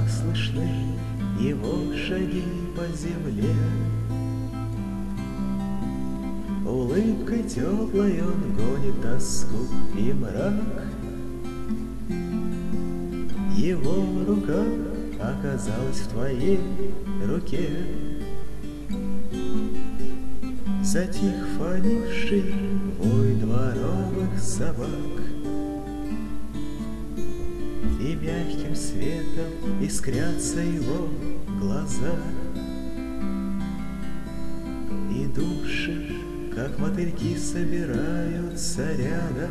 слышны его шаги по земле. Улыбкой теплой он гонит тоску и мрак. Его рука оказалась в твоей руке. Затих фонивший вой дворовых собак, и мягким светом искрятся его глаза, и души, как мотыльки, собираются рядом.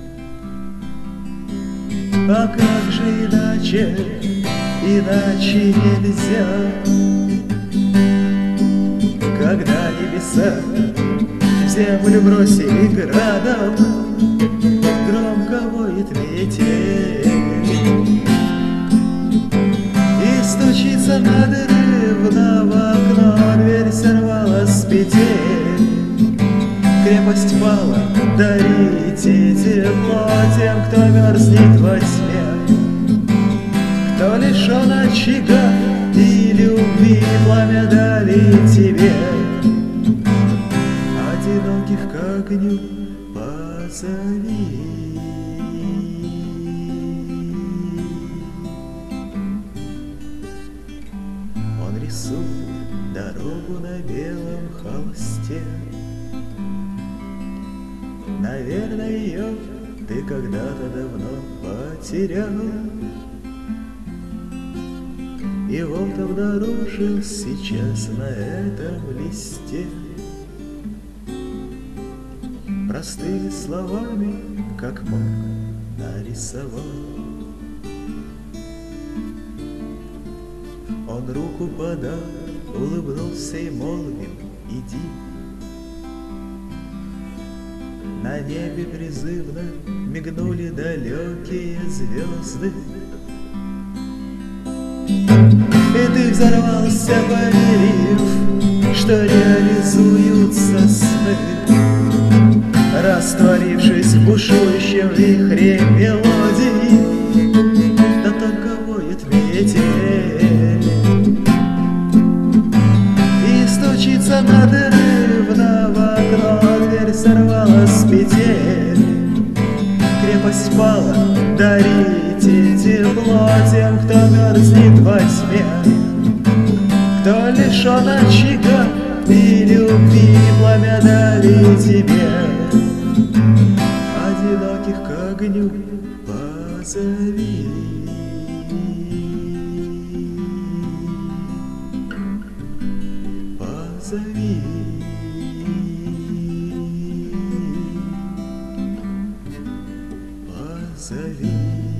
А как же иначе, иначе нельзя, когда небеса землю бросили градом, громко воет метель и стучится надрывно в окно, дверь сорвалась с петель. Крепость пала, дарите тепло тем, кто мерзнет во тьме, кто лишен очага и любви, пламя дали тебе. Одиноких к огню позови. Он рисует дорогу на белом холсте. Наверное, ее ты когда-то давно потерял, и вот обнаружил сейчас на этом листе. Простыми словами, как мог, нарисовал. Он руку подал, улыбнулся и молвил: иди. На небе призывно мигнули далекие звезды, и ты взорвался, поверив, что реализуются сны, растворившись в бушующем вихре мелодий. Да только воет метель и стучится надрывно в окно, дверь сорвалась с петель. Крепость пала, дарите тепло тем, кто мерзнет во тьме, кто лишен очага и любви, пламя дали тебе. Одиноких к огню позови. Позови. Позови.